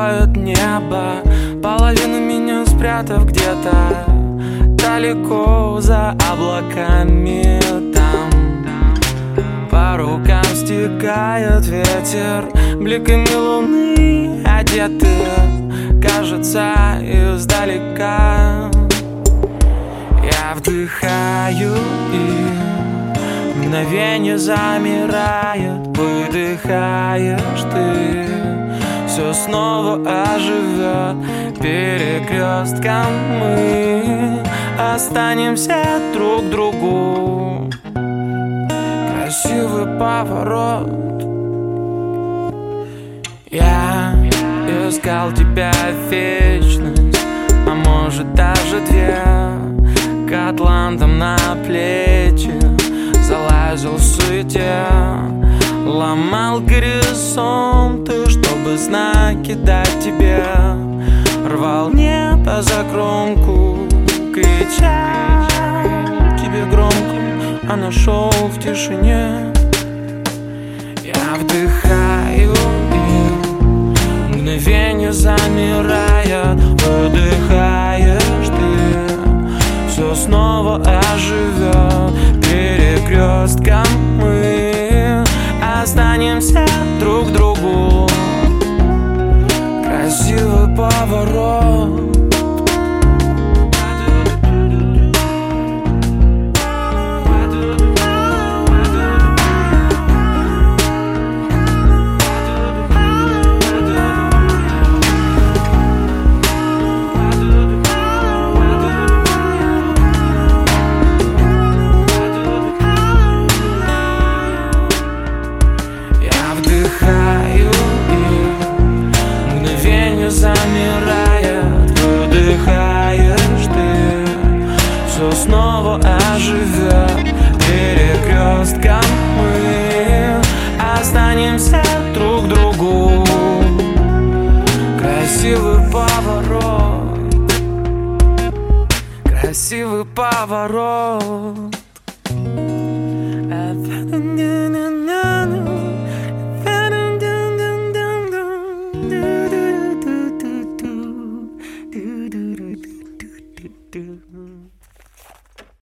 закроет небо, половину меня спрятав где-то далеко за облаками. Там по рукам стекает ветер, бликами луны одеты, кажется, издалека. Я вдыхаю, и мгновение замирает. Выдыхаешь ты, все снова оживет. Перекрестком мы останемся друг другу. Красивый поворот. Я искал тебя вечность, а может даже две. К атлантам на плечи залазил в суете, ломал горизонты, чтобы знаки дать тебе. Рвал небо за кромку, крича тебе громко, а нашел в тишине. Я вдыхаю, и мгновение замирает. Выдыхаешь ты, все снова оживет. Перекрестком мы останемся друг к другу. Красивый поворот. Вдыхаю, и мгновение замирает. Выдыхаешь ты, все снова оживет. Перекрестком мы останемся друг к другу. Красивый поворот. Красивый поворот.